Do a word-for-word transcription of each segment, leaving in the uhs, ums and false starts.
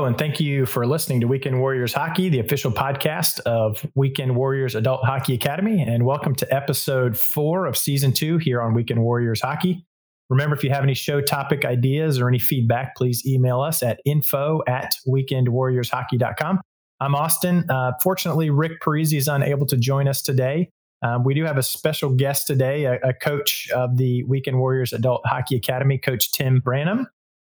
Hello, and thank you for listening to Weekend Warriors Hockey, the official podcast of Weekend Warriors Adult Hockey Academy. And welcome to episode four of season two here on Weekend Warriors Hockey. Remember, if you have any show topic ideas or any feedback, please email us at info at weekend warriors hockey dot com. I'm Austin. Uh, fortunately, Rick Parisi is unable to join us today. Um, we do have a special guest today, a, a coach of the Weekend Warriors Adult Hockey Academy, Coach Tim Branham.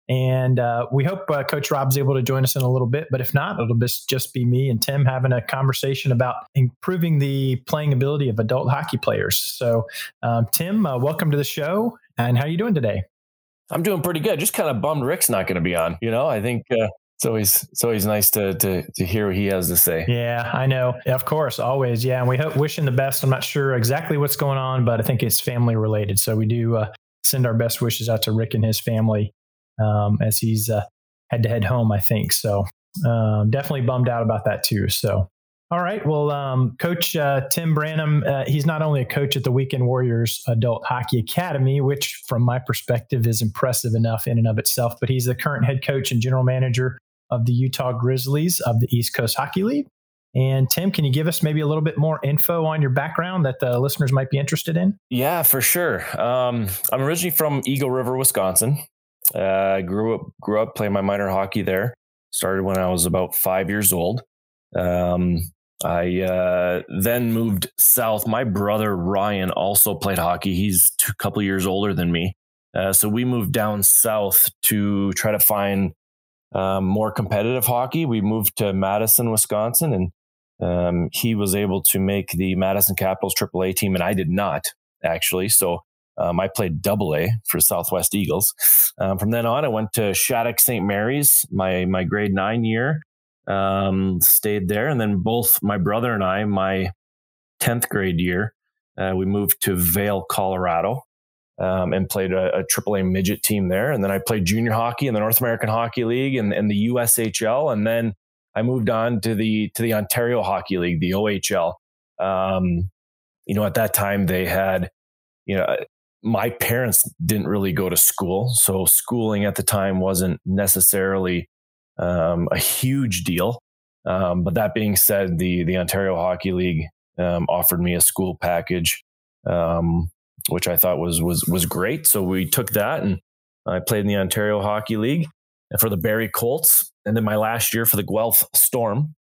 And uh, we hope uh, Coach Rob's able to join us in a little bit. But if not, it'll just be me and Tim having a conversation about improving the playing ability of adult hockey players. So, um, Tim, uh, welcome to the show. And how are you doing today? I'm doing pretty good. Just kind of bummed Rick's not going to be on. You know, I think uh, it's always it's always nice to to to hear what he has to say. Yeah, I know. Of course, always. Yeah, and we hope wish him the best. I'm not sure exactly what's going on, but I think it's family related. So we do uh, send our best wishes out to Rick and his family um, as he's uh, had to head home, I think. So um, definitely bummed out about that too. So. All right. Well, um, Coach uh, Tim Branham, uh, he's not only a coach at the Weekend Warriors Adult Hockey Academy, which from my perspective is impressive enough in and of itself, but he's the current head coach and general manager of the Utah Grizzlies of the East Coast Hockey League. And Tim, can you give us maybe a little bit more info on your background that the listeners might be interested in? Yeah, for sure. Um, I'm originally from Eagle River, Wisconsin. Uh, I grew up, grew up playing my minor hockey there. Started when I was about five years old. Um, I uh, then moved south. My brother Ryan also played hockey. He's a couple years older than me. Uh, so we moved down south to try to find um, more competitive hockey. We moved to Madison, Wisconsin, and um, he was able to make the Madison Capitals triple A team, and I did not, actually. So um, I played double A for Southwest Eagles. Um, from then on, I went to Shattuck Saint Mary's, my my grade nine year. Um, stayed there. And then both my brother and I, my tenth grade year, uh, we moved to Vail, Colorado, um, and played a, a triple A midget team there. And then I played junior hockey in the North American Hockey League and, and the U S H L. And then I moved on to the, to the Ontario Hockey League, the O H L. Um, you know, at that time they had, you know, my parents didn't really go to school. So schooling at the time wasn't necessarily Um, a huge deal. Um, but that being said, the, the Ontario Hockey League um, offered me a school package, um, which I thought was, was, was great. So we took that and I played in the Ontario Hockey League for the Barrie Colts. And then my last year for the Guelph Storm,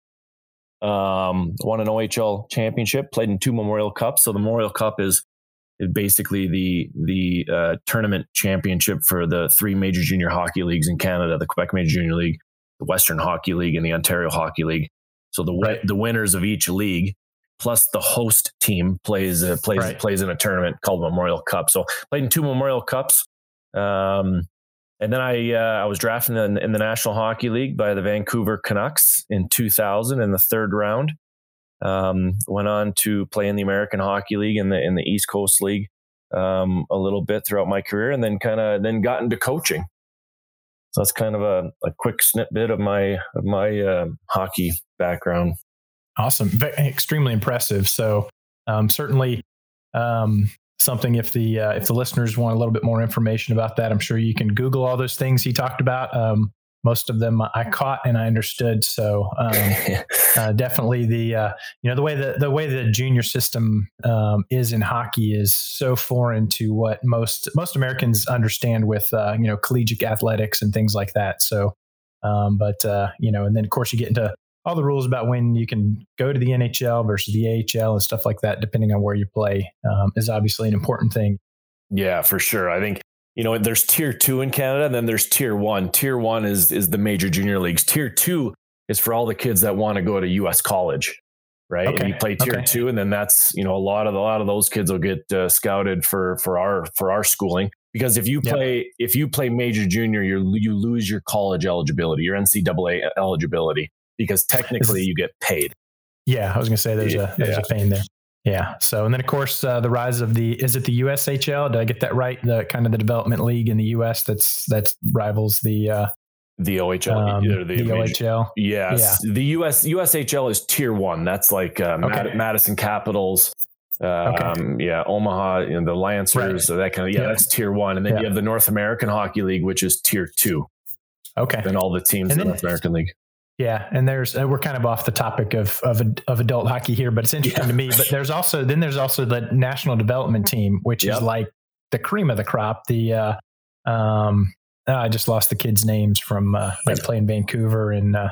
um, won an O H L championship, played in two Memorial Cups. So the Memorial Cup is, is basically the, the uh, tournament championship for the three major junior hockey leagues in Canada, the Quebec Major Junior League, the Western Hockey League, and the Ontario Hockey League. So the right. the winners of each league plus the host team plays uh, plays right. plays in a tournament called Memorial Cup. So played in two Memorial Cups, um, and then I uh, I was drafted in, in the National Hockey League by the Vancouver Canucks in two thousand in the third round. Um, went on to play in the American Hockey League and the in the East Coast League um, a little bit throughout my career, and then kind of then got into coaching. So that's kind of a, a quick snippet of my of my uh, hockey background. Awesome. Extremely impressive. So um, certainly um, something if the uh, if the listeners want a little bit more information about that, I'm sure you can Google all those things he talked about. Um, most of them I caught and I understood. So um, uh, definitely the uh, you know the way the the way the junior system um, is in hockey is so foreign to what most most Americans understand with uh, you know collegiate athletics and things like that. So, um, but uh, you know, and then of course you get into all the rules about when you can go to the N H L versus the A H L and stuff like that, depending on where you play, um, is obviously an important thing. Yeah, for sure. I think. You know, there's tier two in Canada, and then there's tier one. Tier one is is the major junior leagues. Tier two is for all the kids that want to go to U S college, right? Okay. And you play tier okay. two, and then that's, you know, a lot of a lot of those kids will get uh, scouted for for our for our schooling. Because if you play yep. if you play major junior, you you lose your college eligibility, your N C double A eligibility, because technically you get paid. Yeah, I was going to say there's a there's yeah. a pain there. Yeah. So, and then of course, uh, the rise of the, is it the U S H L? Did I get that right? The kind of the development league in the U S that's, that's rivals the, uh, the O H L, um, the, the, the O H L. Yes. Yeah. The U S U S H L is tier one. That's like, uh, okay. Mad- Madison Capitals. Uh, okay. um, yeah. Omaha, you know, the Lancers, right. so that kind of, yeah, yep. that's tier one. And then yep. you have the North American Hockey League, which is tier two. Okay. than all the teams And in then- the American League. Yeah, and there's uh, we're kind of off the topic of of, of adult hockey here, but it's interesting Yeah. to me. But there's also then there's also the national development team, which Yep. is like the cream of the crop. The uh, um, oh, I just lost the kids' names from uh, like play in Vancouver and uh,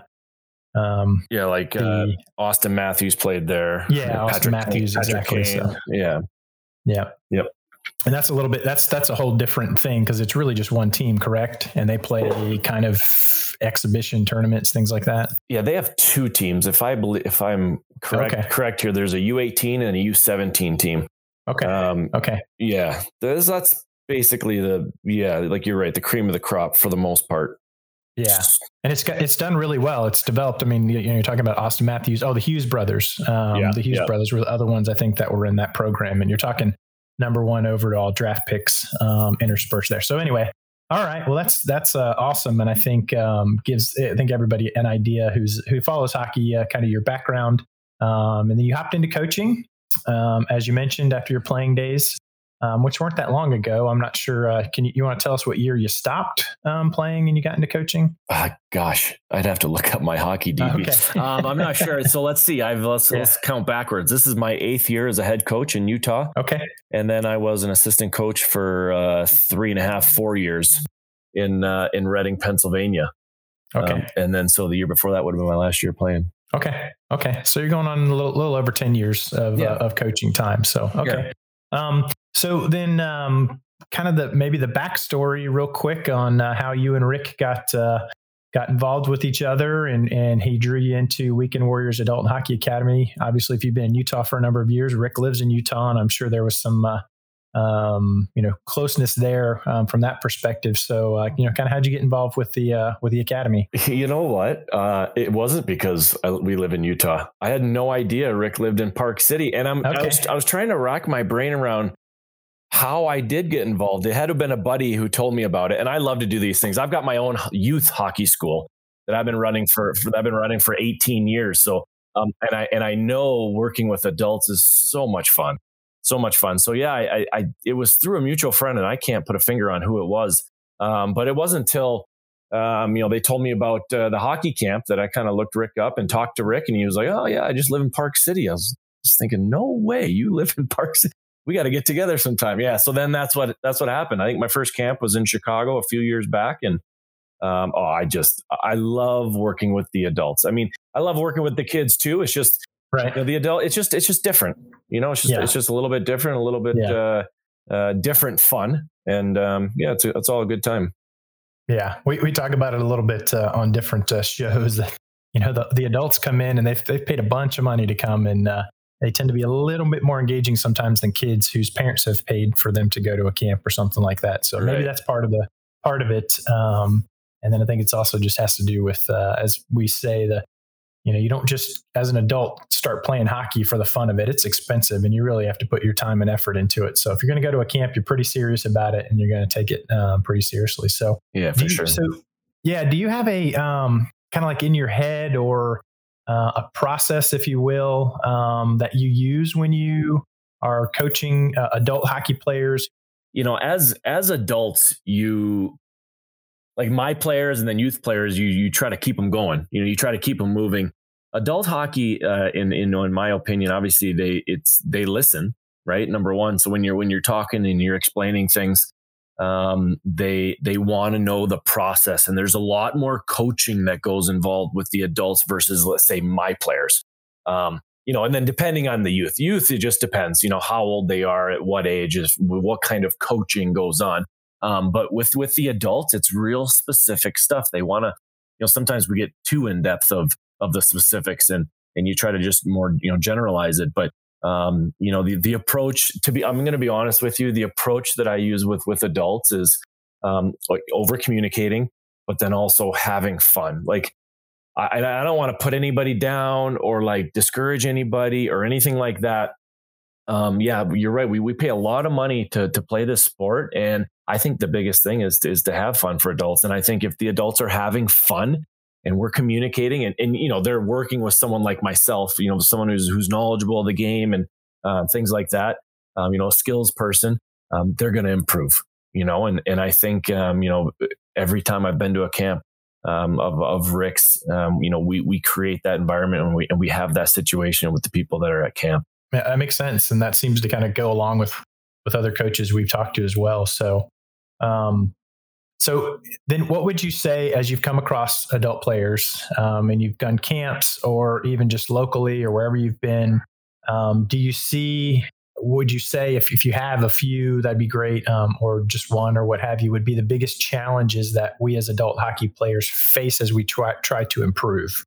um, Yeah, like uh, the Austin Matthews played there. Yeah, Austin Matthews, Patrick exactly, Kane. so. Yeah. yeah Yep. and that's a little bit that's that's a whole different thing because it's really just one team, correct? And they play kind of exhibition tournaments, things like that. Yeah, they have two teams. If I believe, if I'm correct, Okay. correct here, there's a U eighteen and a U seventeen team. Okay. Um, okay. yeah, that's, that's basically the yeah, like you're right, the cream of the crop for the most part. Yeah, and it's got, it's done really well. It's developed. I mean, you know, you're talking about Austin Matthews. Oh, the Hughes brothers. Um, Yeah, the Hughes yeah. brothers were the other ones I think that were in that program. And you're talking number one overall draft picks um, interspersed there. So anyway, all right. Well, that's that's uh, awesome, and I think um, gives I think everybody an idea who's who follows hockey, uh, kind of your background, um, and then you hopped into coaching, um, as you mentioned after your playing days. Um, which weren't that long ago. I'm not sure. Uh, can you, you want to tell us what year you stopped um, playing and you got into coaching? Uh, gosh, I'd have to look up my hockey D B. Okay. um, I'm not sure. So let's see. I've let's, Yeah. let's count backwards. This is my eighth year as a head coach in Utah, Okay. and then I was an assistant coach for uh, three and a half, four years in uh, in Reading, Pennsylvania. Okay. Um, and then so the year before that would have been my last year playing. Okay. Okay. So you're going on a little, little over ten years of, Yeah. uh, of coaching time. So, okay. Um, so then, um, kind of the, maybe the backstory real quick on uh, how you and Rick got, uh, got involved with each other and, and he drew you into Weekend Warriors Adult Hockey Academy. Obviously, if you've been in Utah for a number of years, Rick lives in Utah, and I'm sure there was some, uh, um, you know, closeness there um, from that perspective. So, uh, you know, kind of how'd you get involved with the, uh, with the academy? You know what? Uh, it wasn't because I, we live in Utah. I had no idea Rick lived in Park City, and I'm I Okay. was I was trying to rack my brain around how I did get involved. It had to have been a buddy who told me about it, and I love to do these things. I've got my own youth hockey school that I've been running for, for I've been running for eighteen years. So, um, and I and I know working with adults is so much fun, so much fun. So yeah, I, I it was through a mutual friend, and I can't put a finger on who it was, um, but it wasn't until um, you know they told me about uh, the hockey camp that I kind of looked Rick up and talked to Rick, and he was like, "Oh yeah, I just live in Park City." I was just thinking, "No way, you live in Park City." We got to get together sometime. Yeah. So then that's what, that's what happened. I think my first camp was in Chicago a few years back. And, um, oh, I just, I love working with the adults. I mean, I love working with the kids too. It's just, Right. you know, the adult, it's just, it's just different, you know, it's just, Yeah. it's just a little bit different, a little bit, Yeah. uh, uh, different fun. And, um, yeah, it's, it's all a good time. Yeah, we, we talk about it a little bit uh, on different uh, shows. That you know, the, the adults come in and they've they've paid a bunch of money to come, and uh, they tend to be a little bit more engaging sometimes than kids whose parents have paid for them to go to a camp or something like that. So maybe Right. that's part of the part of it. Um, and then I think it's also just has to do with, uh, as we say, the you know, you don't just as an adult start playing hockey for the fun of it. It's expensive, and you really have to put your time and effort into it. So if you're going to go to a camp, you're pretty serious about it, and you're going to take it um, pretty seriously. So Yeah, do for you, sure. So, yeah, do you have a um, kind of like in your head or uh, a process, if you will, um, that you use when you are coaching uh, adult hockey players? You know, as, as adults, you, like my players and then youth players, you, you try to keep them going, you know, you try to keep them moving. Adult hockey, uh, in, in, in my opinion, obviously they, it's, they listen, right? Number one. So when you're, when you're talking and you're explaining things, um, they, they want to know the process, and there's a lot more coaching that goes involved with the adults versus, let's say, my players. Um, you know, and then depending on the youth, youth, it just depends, you know, how old they are, at what age, is what kind of coaching goes on. Um, but with, with the adults, it's real specific stuff. They want to, you know, sometimes we get too in depth of, of the specifics, and, and you try to just more, you know, generalize it. But, um, you know, the, the approach to be, I'm going to be honest with you, the approach that I use with, with adults is, um, like over communicating, but then also having fun. Like, I, I don't want to put anybody down or like discourage anybody or anything like that. Um, yeah, you're right. We, we pay a lot of money to, to play this sport. And I think the biggest thing is, is to have fun for adults. And I think if the adults are having fun and we're communicating and, and, you know, they're working with someone like myself, you know, someone who's, who's knowledgeable of the game and uh, things like that, um, you know, a skills person, um, they're going to improve, you know, and, and I think, um, you know, every time I've been to a camp, um, of, of Rick's, um, you know, we, we create that environment and we, and we have that situation with the people that are at camp. Yeah, that makes sense. And that seems to kind of go along with, with other coaches we've talked to as well. So, um, so then what would you say as you've come across adult players, um, and you've done camps or even just locally or wherever you've been, um, do you see, would you say if, if you have a few, that'd be great, um, or just one or what have you, would be the biggest challenges that we as adult hockey players face as we try, try to improve?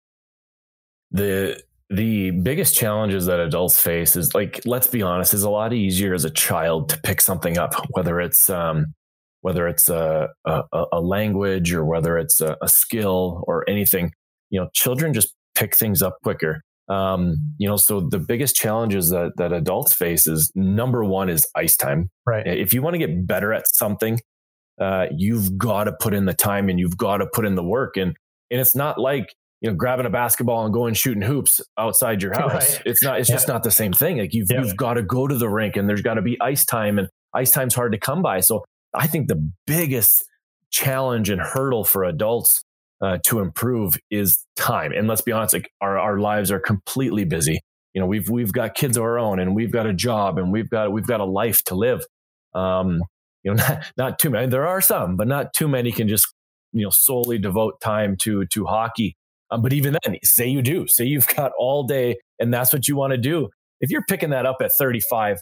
The The biggest challenges that adults face is, like, let's be honest, is a lot easier as a child to pick something up, whether it's um, whether it's a, a, a language or whether it's a, a skill or anything. You know, children just pick things up quicker. Um, you know, so the biggest challenges that that adults face is, number one is ice time. Right. If you want to get better at something, uh, you've got to put in the time and you've got to put in the work. And and it's not like, you know, grabbing a basketball and going shooting hoops outside your house. Right. It's not, it's yeah. just not the same thing. Like you've, yeah. you've got to go to the rink and there's got to be ice time, and ice time's hard to come by. So I think the biggest challenge and hurdle for adults uh, to improve is time. And let's be honest, like our, our lives are completely busy. You know, we've, we've got kids of our own and we've got a job and we've got, we've got a life to live. Um, you know, not, not too many, there are some, but not too many can just, you know, solely devote time to, to hockey. Um, but even then, say you do, say you've got all day and that's what you want to do. If you're picking that up at thirty-five,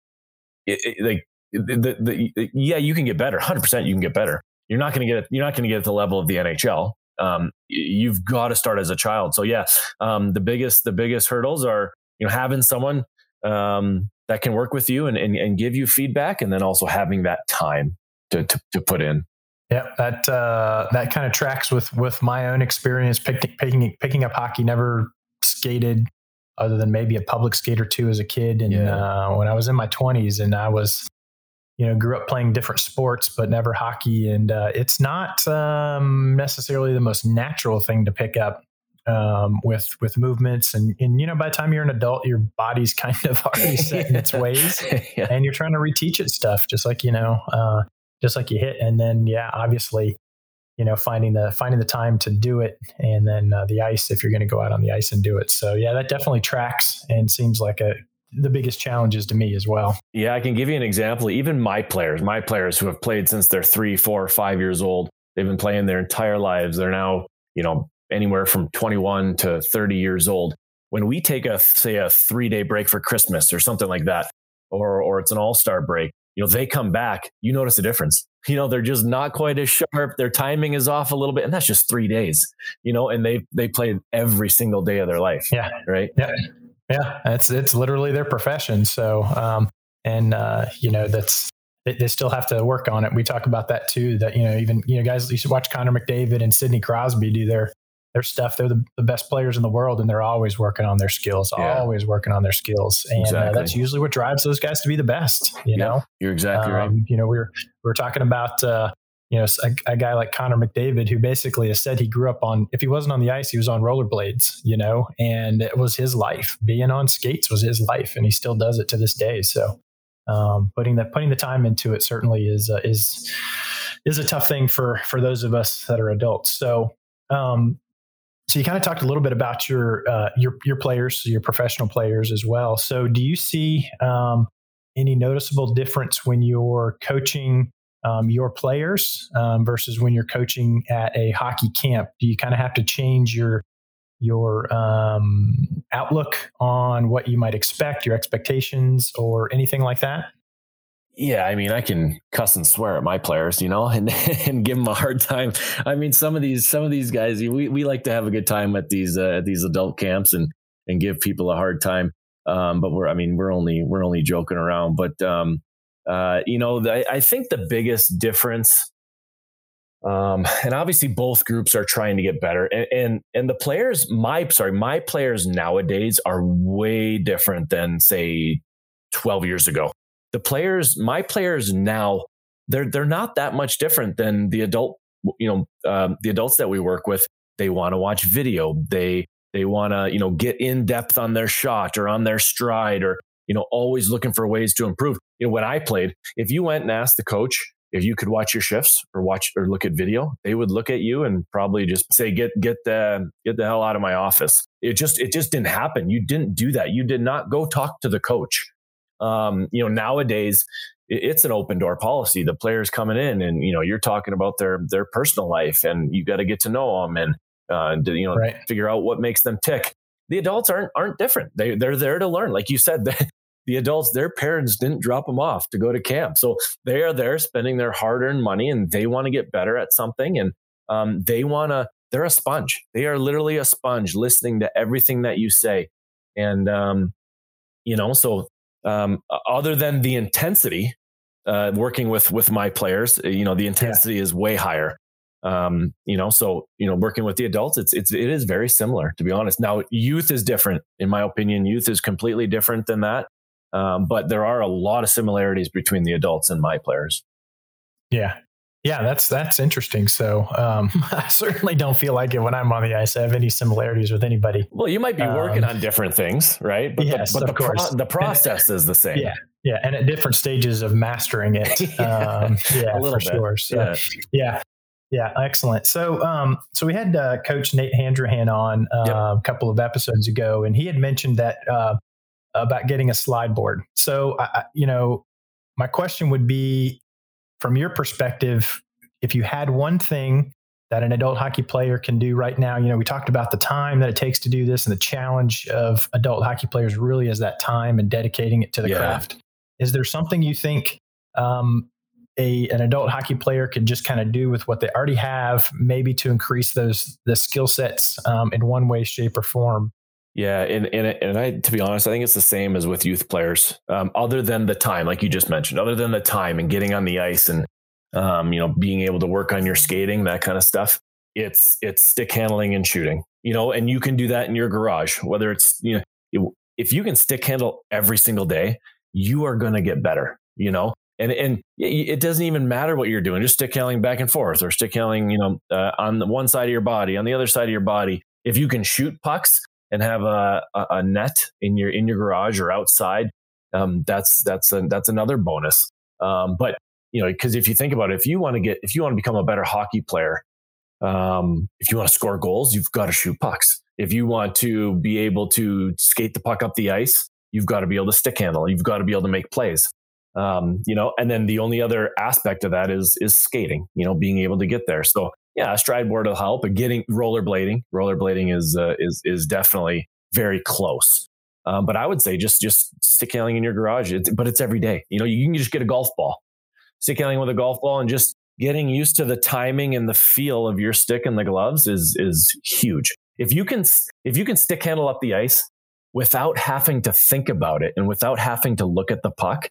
it, it, like the, the, the, yeah, you can get better. one hundred percent you can get better. You're not going to get, you're not going to get at the level of the N H L. Um, you've got to start as a child. So yeah, um, the biggest, the biggest hurdles are, you know, having someone um, that can work with you and, and, and give you feedback, and then also having that time to, to, to put in. Yeah, that uh, that kind of tracks with with my own experience picking picking picking up hockey. Never skated other than maybe a public skate or two as a kid, and yeah. uh, when I was in my twenties, and I was, you know, grew up playing different sports, but never hockey. And uh, it's not um, necessarily the most natural thing to pick up um, with with movements, and and you know, by the time you're an adult, your body's kind of already set in its ways, yeah. and you're trying to reteach it stuff, just like you know. Uh, just like you hit. And then, yeah, obviously, you know, finding the, finding the time to do it, and then uh, the ice, if you're going to go out on the ice and do it. So yeah, that definitely tracks and seems like a, the biggest challenges to me as well. Yeah. I can give you an example. Even my players, my players who have played since they're three, four, five years old, they've been playing their entire lives. They're now, you know, anywhere from twenty-one to thirty years old. When we take a, say a three day break for Christmas or something like that, or, or it's an all-star break, you know, they come back, you notice a difference. You know, they're just not quite as sharp. Their timing is off a little bit. And that's just three days, you know, and they, they play every single day of their life. Yeah. Right. Yeah. Yeah. It's, it's literally their profession. So, um, and, uh, you know, that's, they, they still have to work on it. We talk about that too, that, you know, even, you know, guys, you should watch Connor McDavid and Sidney Crosby do their, their stuff. They're the, the best players in the world, and they're always working on their skills, yeah. always working on their skills. And exactly. uh, that's usually what drives those guys to be the best, you yeah, know? You're exactly um, right. You know, we were, we were talking about, uh, you know, a, a guy like Connor McDavid, who basically has said he grew up on, if he wasn't on the ice, he was on rollerblades, you know, and it was his life. Being on skates was his life, and he still does it to this day. So um, putting that, putting the time into it certainly is, uh, is, is a tough thing for, for those of us that are adults. So, um, So you kind of talked a little bit about your uh, your your players, your professional players as well. So do you see um, any noticeable difference when you're coaching um, your players um, versus when you're coaching at a hockey camp? Do you kind of have to change your your um, outlook on what you might expect, your expectations, or anything like that? Yeah, I mean, I can cuss and swear at my players, you know, and and give them a hard time. I mean, some of these some of these guys, we we like to have a good time at these uh, at these adult camps and and give people a hard time. Um, but we're, I mean, we're only we're only joking around. But um, uh, you know, the, I think the biggest difference, um, and obviously both groups are trying to get better, and and and the players, my sorry, my players nowadays are way different than say twelve years ago. The players, my players now, they're they're not that much different than the adult, you know, um, the adults that we work with. They want to watch video. They they want to, you know, get in depth on their shot or on their stride, or, you know, always looking for ways to improve. You know, when I played, if you went and asked the coach, if you could watch your shifts or watch or look at video, they would look at you and probably just say, get, get the, get the hell out of my office. It just, it just didn't happen. You didn't do that. You did not go talk to the coach. Um, you know, nowadays it's an open door policy. The players coming in and, you know, you're talking about their, their personal life and you got to get to know them and, uh, you know, right. figure out what makes them tick. The adults aren't, aren't different. They, they're there to learn. Like you said, the adults, their parents didn't drop them off to go to camp. So they are there spending their hard-earned money and they want to get better at something. And um, they want to, they're a sponge. They are literally a sponge listening to everything that you say. And, um, you know, so um, other than the intensity, uh, working with, with my players, you know, the intensity yeah. is way higher. Um, you know, so, you know, working with the adults, it's, it's, it is very similar, to be honest. Now, youth is different. In my opinion, youth is completely different than that. Um, but there are a lot of similarities between the adults and my players. Yeah. Yeah, that's that's interesting. So um, I certainly don't feel like it when I'm on the ice. I have any similarities with anybody. Well, you might be working um, on different things, right? But yes, the, but of the, course. Pro- the process is the same. Yeah. Yeah. And at different stages of mastering it. yeah, um, yeah, a little for bit. sure. So, yeah. yeah. Yeah. Excellent. So, um, so we had uh, Coach Nate Handrahan on uh, yep. a couple of episodes ago, and he had mentioned that uh, about getting a slide board. So, I, you know, my question would be, from your perspective, if you had one thing that an adult hockey player can do right now, you know, we talked about the time that it takes to do this, and the challenge of adult hockey players really is that time and dedicating it to the yeah. craft. Is there something you think um, a an adult hockey player could just kind of do with what they already have, maybe to increase those the skill sets um, in one way, shape, or form? Yeah, and and and I, to be honest, I think it's the same as with youth players. Um, other than the time, like you just mentioned, other than the time and getting on the ice and um, you know, being able to work on your skating, that kind of stuff. It's it's stick handling and shooting. You know, and you can do that in your garage. Whether it's you know, if you can stick handle every single day, you are going to get better. You know, and and it doesn't even matter what you're doing. Just stick handling back and forth, or stick handling, you know, uh, on the one side of your body, on the other side of your body. If you can shoot pucks and have a, a net in your in your garage or outside, um, that's that's a, that's another bonus. Um, but you know, because if you think about it, if you want to get if you want to become a better hockey player, um, if you want to score goals, you've got to shoot pucks. If you want to be able to skate the puck up the ice, you've got to be able to stick handle. You've got to be able to make plays. Um, you know, and then the only other aspect of that is is skating. You know, being able to get there. So. Yeah, a stride board will help, but getting rollerblading, rollerblading is uh, is is definitely very close. Um, but I would say just just stick handling in your garage, it's, but it's every day. You know, you can just get a golf ball, stick handling with a golf ball, and just getting used to the timing and the feel of your stick and the gloves is is huge. If you can if you can stick handle up the ice without having to think about it and without having to look at the puck,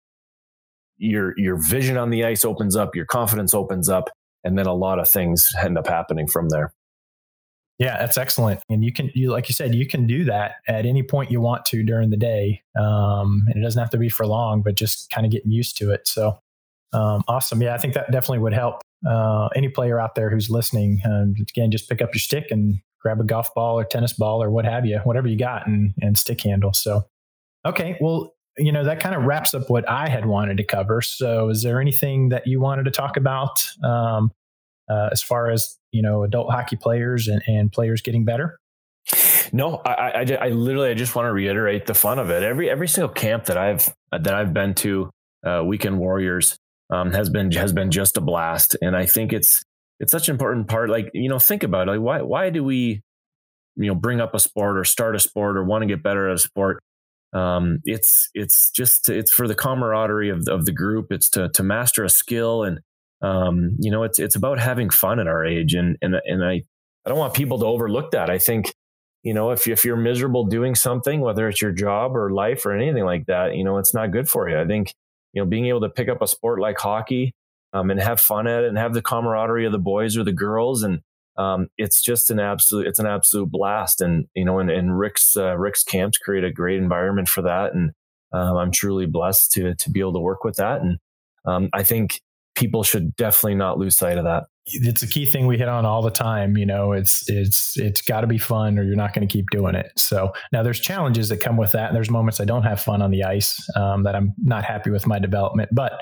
your your vision on the ice opens up, your confidence opens up. And then a lot of things end up happening from there. Yeah, that's excellent. And you can, you like you said, you can do that at any point you want to during the day. Um, and it doesn't have to be for long, but just kind of getting used to it. So um, awesome. Yeah, I think that definitely would help uh, any player out there who's listening. Um, again, just pick up your stick and grab a golf ball or tennis ball or what have you, whatever you got, and, and stick handle. So, okay, well, you know, that kind of wraps up what I had wanted to cover. So is there anything that you wanted to talk about um, uh, as far as, you know, adult hockey players and, and players getting better? No, I, I, I literally, I just want to reiterate the fun of it. Every, every single camp that I've, that I've been to, uh, Weekend Warriors um, has been, has been just a blast. And I think it's, it's such an important part. Like, you know, think about it. Like, why, why do we, you know, bring up a sport or start a sport or want to get better at a sport? Um, it's, it's just, it's for the camaraderie of, of the group. It's to, to master a skill. And, um, you know, it's, it's about having fun at our age. And, and, and I, I don't want people to overlook that. I think, you know, if, if you're miserable doing something, whether it's your job or life or anything like that, you know, it's not good for you. I think, you know, being able to pick up a sport like hockey, um, and have fun at it and have the camaraderie of the boys or the girls. And, Um, it's just an absolute, it's an absolute blast. And, you know, and, and Rick's, uh, Rick's camps create a great environment for that. And, um, I'm truly blessed to, to be able to work with that. And, um, I think people should definitely not lose sight of that. It's a key thing we hit on all the time. You know, it's, it's, it's gotta be fun or you're not going to keep doing it. So now there's challenges that come with that. And there's moments I don't have fun on the ice, um, that I'm not happy with my development, but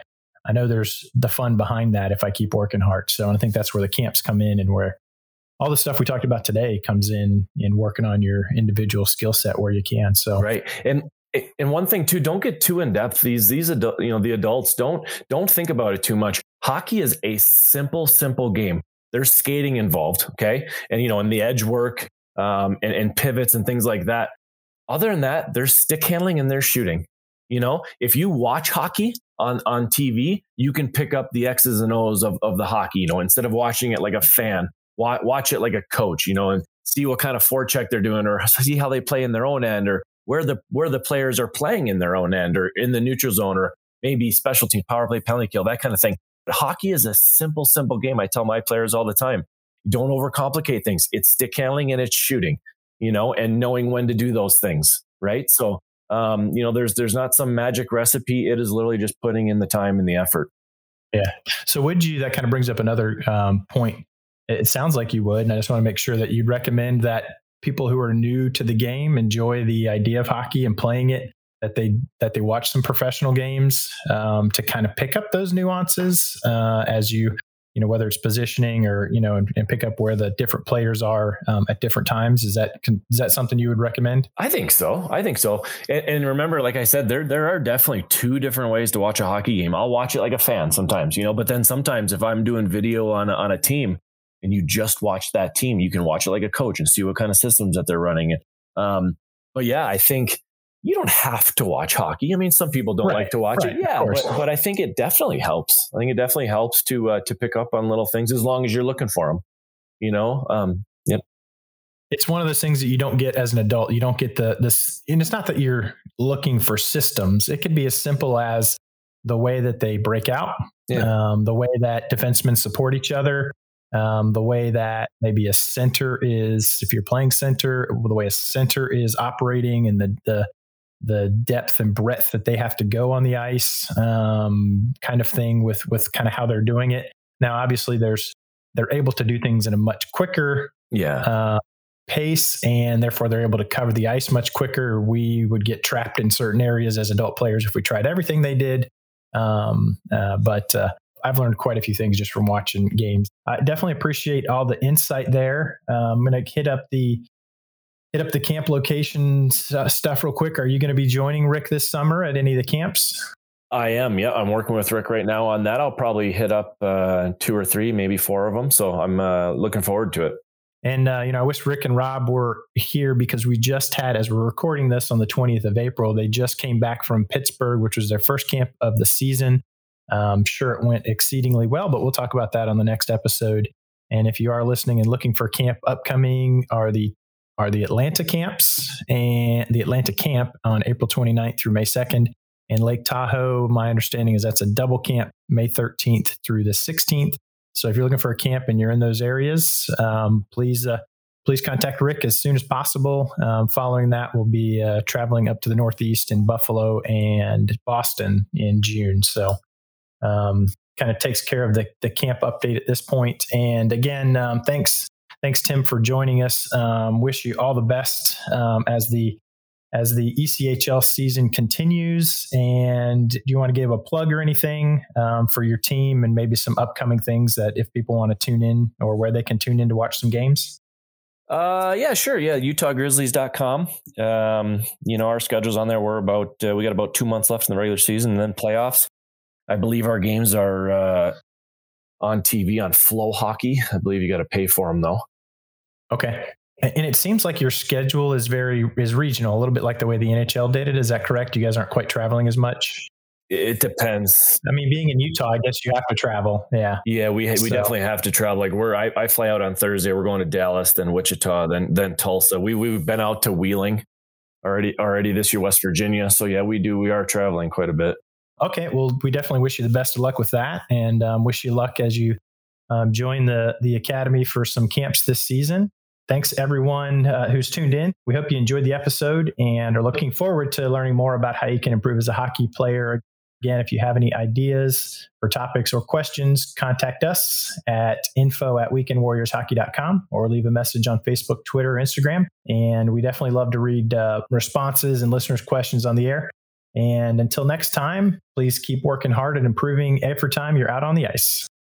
I know there's the fun behind that if I keep working hard. So I think that's where the camps come in, and where all the stuff we talked about today comes in in working on your individual skill set where you can. So, right. And, and one thing too, don't get too in depth. These, these adult, you know, the adults don't, don't think about it too much. Hockey is a simple, simple game. There's skating involved. Okay. And, you know, and the edge work, um, and, and pivots and things like that. Other than that, there's stick handling and there's shooting. You know, if you watch hockey on, on T V, you can pick up the X's and O's of, of the hockey, you know, instead of watching it like a fan, watch, watch it like a coach, you know, and see what kind of forecheck they're doing, or see how they play in their own end, or where the, where the players are playing in their own end, or in the neutral zone, or maybe special team, power play, penalty kill, that kind of thing. But hockey is a simple, simple game. I tell my players all the time, don't overcomplicate things. It's stick handling and it's shooting, you know, and knowing when to do those things. Right. So, Um, you know, there's there's not some magic recipe. It is literally just putting in the time and the effort. Yeah. So would you, that kind of brings up another um, point. It sounds like you would. And I just want to make sure that you'd recommend that people who are new to the game enjoy the idea of hockey and playing it, that they that they watch some professional games um, to kind of pick up those nuances uh, as you, you know, whether it's positioning or, you know, and, and pick up where the different players are um, at different times. Is that, is that something you would recommend? I think so. I think so. And, and remember, like I said, there, there are definitely two different ways to watch a hockey game. I'll watch it like a fan sometimes, you know, but then sometimes if I'm doing video on a, on a team and you just watch that team, you can watch it like a coach and see what kind of systems that they're running. Um, but yeah, I think you don't have to watch hockey. I mean, some people don't right, like to watch right, it. Yeah, but, but I think it definitely helps. I think it definitely helps to uh, to pick up on little things as long as you're looking for them. You know, um, yep. It's one of those things that you don't get as an adult. You don't get the this, and it's not that you're looking for systems. It could be as simple as the way that they break out, yeah. um, the way that defensemen support each other, um, the way that maybe a center is, if you're playing center, the way a center is operating, and the the the depth and breadth that they have to go on the ice, um, kind of thing with, with kind of how they're doing it. Now, obviously there's, they're able to do things in a much quicker yeah. uh, pace, and therefore they're able to cover the ice much quicker. We would get trapped in certain areas as adult players if we tried everything they did. Um, uh, but uh, I've learned quite a few things just from watching games. I definitely appreciate all the insight there. Uh, I'm going to hit up the Hit up the camp locations uh, stuff real quick. Are you going to be joining Rick this summer at any of the camps? I am. Yeah, I'm working with Rick right now on that. I'll probably hit up uh, two or three, maybe four of them. So I'm uh, looking forward to it. And, uh, you know, I wish Rick and Rob were here, because we just had, as we're recording this on the twentieth of April, they just came back from Pittsburgh, which was their first camp of the season. I'm sure it went exceedingly well, but we'll talk about that on the next episode. And if you are listening and looking for camp upcoming, are the are the Atlanta camps, and the Atlanta camp on April twenty-ninth through May second. And Lake Tahoe, my understanding is that's a double camp, May thirteenth through the sixteenth. So if you're looking for a camp and you're in those areas, um, please uh, please contact Rick as soon as possible. Um, following that, we'll be uh, traveling up to the Northeast in Buffalo and Boston in June. So um, kind of takes care of the, the camp update at this point. And again, um, thanks. Thanks, Tim, for joining us. Um, wish you all the best um, as the as the E C H L season continues. And do you want to give a plug or anything um, for your team, and maybe some upcoming things that if people want to tune in, or where they can tune in to watch some games? Uh, yeah, sure. Yeah. Utah Grizzlies dot com. Um, you know, our schedule's on there. We're about, uh, we got about two months left in the regular season, and then playoffs. I believe our games are uh, on T V on Flow Hockey. I believe you got to pay for them though. Okay. And it seems like your schedule is very, is regional, a little bit like the way the N H L did it. Is that correct? You guys aren't quite traveling as much? It depends. I mean, being in Utah, I guess you have to travel. Yeah. Yeah, we we so. definitely have to travel. Like we're, I, I fly out on Thursday. We're going to Dallas, then Wichita, then then Tulsa. We we've been out to Wheeling already already this year, West Virginia. So yeah, we do. We are traveling quite a bit. Okay. Well, we definitely wish you the best of luck with that, and um, wish you luck as you um, join the the academy for some camps this season. Thanks, everyone uh, who's tuned in. We hope you enjoyed the episode and are looking forward to learning more about how you can improve as a hockey player. Again, if you have any ideas for topics or questions, contact us at info at weekend warriors hockey dot com, or leave a message on Facebook, Twitter, or Instagram. And we definitely love to read uh, responses and listeners' questions on the air. And until next time, please keep working hard and improving every time you're out on the ice.